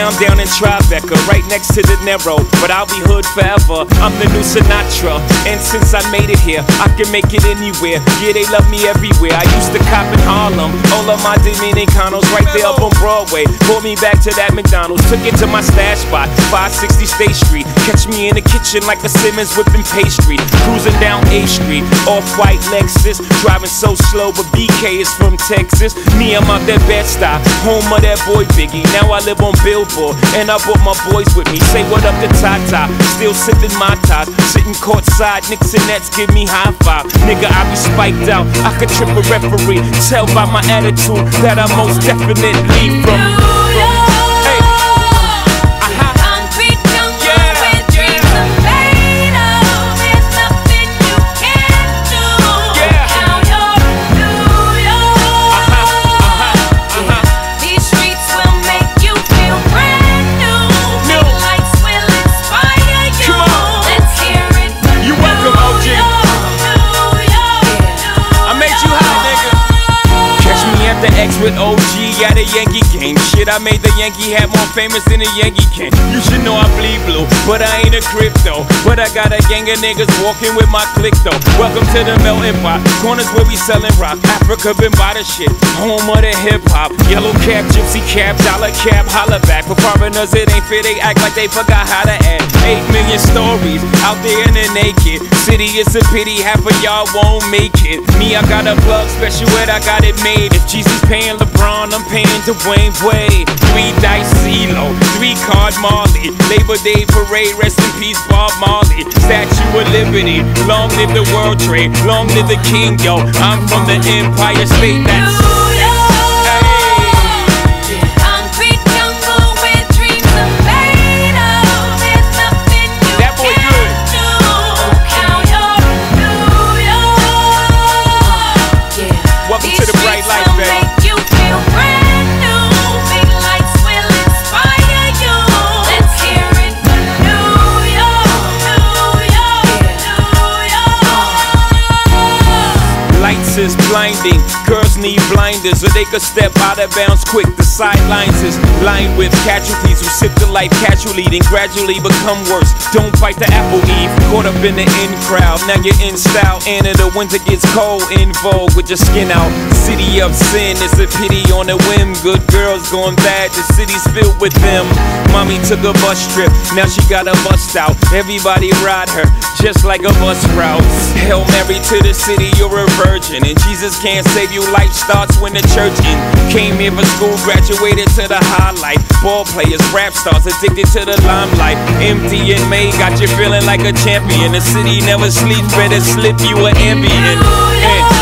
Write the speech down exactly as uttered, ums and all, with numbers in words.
I'm down in Tribeca, right next to the Narrow, but I'll be hood forever. I'm the new Sinatra, and since I made it here, I can make it anywhere. Yeah, they love me everywhere. I used to cop in Harlem, all of my Dominicanos right there up on Broadway. Pulled me back to that McDonald's, took it to my stash spot, five sixty State Street. Catch me in the kitchen like a Simmons whipping pastry. Cruising down A Street, off-white Lexus, driving so slow, but B K is from Texas. Me, I'm out that Bed-Stuy, home of that boy Biggie. Now I live on Billboard, and I brought my boys with me. Say what up to Tata, still sipping my ties, sitting courtside, Knicks and Nets give me high five. Nigga, I be spiked out, I could trip a referee. Tell by my attitude that I'm most definitely from. X with O G at a Yankee game. Shit, I made the Yankee hat more famous than a Yankee can. You should know I bleed blue, but I ain't a crypto. But I got a gang of niggas walking with my click though. Welcome to the melting pot, corners where we sellin' rock. Africa been by the shit, home of the hip hop. Yellow cap, gypsy cap, dollar cap, holla back. For foreigners it ain't fair, they act like they forgot how to act. Eight million stories out there in the naked city. It's a pity half of y'all won't make it. Me, I got a plug special ed, I got it made. If Jesus paying LeBron, I'm paying Dwayne Wade. Three dice CeeLo, three card Marley. Labor Day parade, rest in peace Bob Marley. Statue of Liberty, long live the World Trade, long live the King, yo. I'm from the Empire State, that's is blinding. Girls need blinders so they could step out of bounds quick. The sidelines is lined with casualties who sip the life casually, then gradually become worse. Don't bite the apple, Eve. Caught up in the in crowd, now you're in style. And in the winter gets cold, in vogue with your skin out. City of sin, it's a pity on a whim. Good girls going bad, the city's filled with them. Mommy took a bus trip, now she got a bust out. Everybody ride her, just like a bus route. Hail Mary to the city, you're a virgin. And Jesus can't save you, life starts when the church in. Came here for school, graduated to the highlight. Ball players, rap stars, addicted to the limelight. Empty in May, got you feeling like a champion. The city never sleeps, better slip you an ambient.